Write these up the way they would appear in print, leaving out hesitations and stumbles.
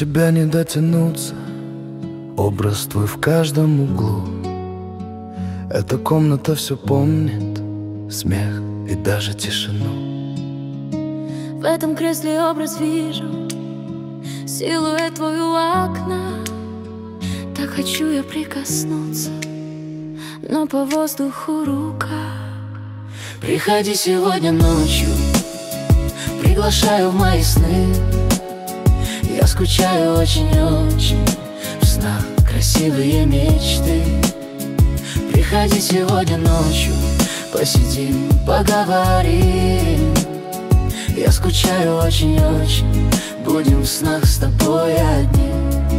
тебя не дотянуться, образ твой в каждом углу. Эта комната все помнит, смех и даже тишину. В этом кресле образ вижу, силуэт твой у окна. Так хочу я прикоснуться, но по воздуху рука. Приходи сегодня ночью, приглашаю в мои сны. Я скучаю очень-очень, в снах красивые мечты. Приходи сегодня ночью, посидим, поговорим. Я скучаю очень-очень, будем в снах с тобой одни.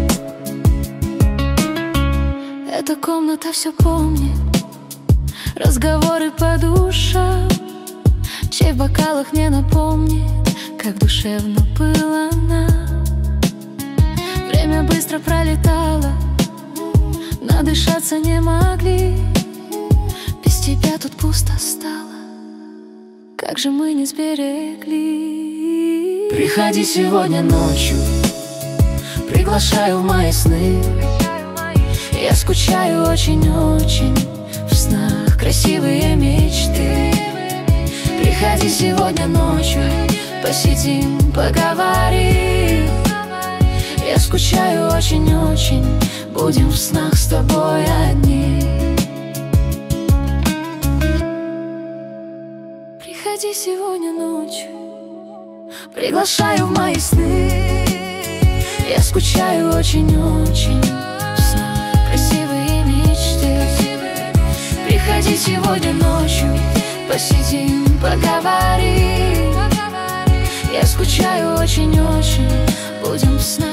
Эта комната все помнит, разговоры по душам, чей в бокалах не напомнит, как душевно было нам. Время быстро пролетало, надышаться не могли. Без тебя тут пусто стало, как же мы не сберегли. Приходи сегодня ночью, приглашаю в мои сны. Я скучаю очень-очень, в снах красивые мечты. Приходи сегодня ночью, посидим, поговорим. Я скучаю очень-очень, будем в снах с тобой одни. Приходи сегодня ночью, приглашаю в мои сны. Я скучаю очень-очень, в снах красивые мечты. Приходи сегодня ночью, посидим, поговорим. Я скучаю очень-очень, будем в снах.